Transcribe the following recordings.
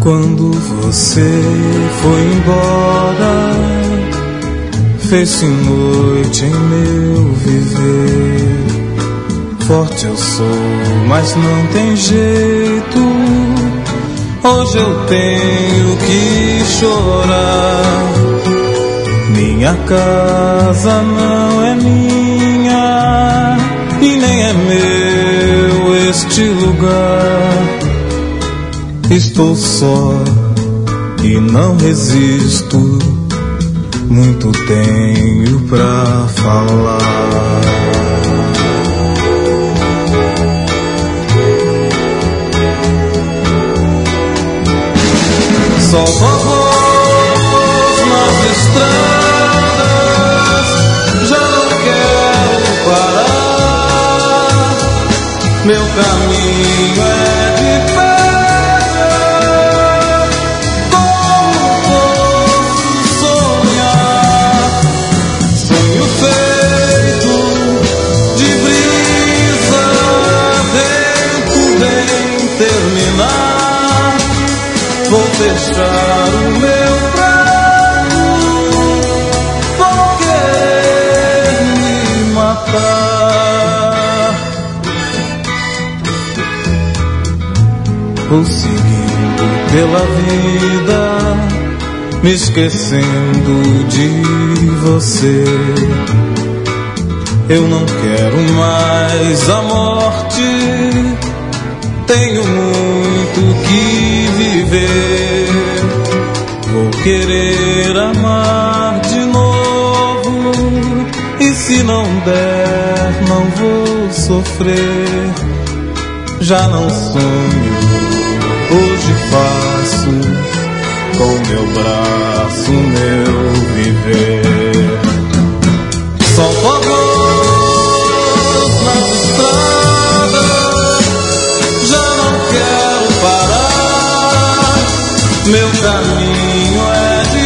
Quando você foi embora, fez-se noite em meu viver. Forte eu sou, mas não tem jeito. Hoje eu tenho que chorar. Minha casa não é minha e nem é meu este lugar. Estou só e não resisto. Muito tenho pra falar. Solto a voz nas estradas, já não quero parar. Meu caminho é de pedra, como posso sonhar? Sonho feito de brisa, vento vem terminar. Vou fechar o meu prato, vou querer me matar. Vou seguindo pela vida, me esquecendo de você. Eu não quero mais a morte, tenho muito que viver. Vou querer amar de novo, e se não der, não vou sofrer. Já não sonho, hoje faço com meu braço meu viver. Solto a voz nas estradas, já não quero parar. Meu caminho é de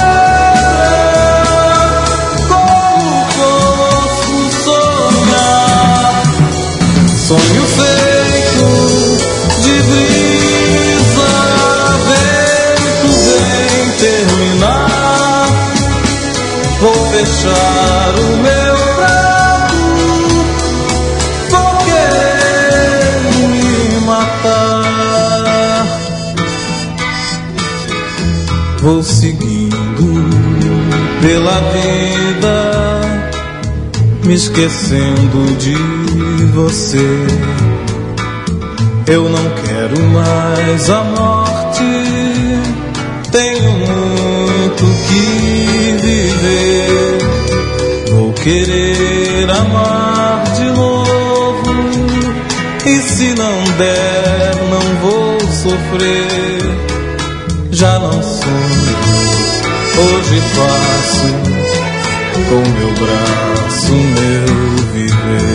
pedra, como posso sonhar? Sonho feito de brisa, vento vem terminar. Vou fechar o meu prato, vou querer me matar. Vou seguindo pela vida, me esquecendo de você. Eu não quero mais a morte, tenho muito que viver. Vou querer amar de novo, e se não der, não vou sofrer. Já não sonho, hoje faço com meu braço meu viver.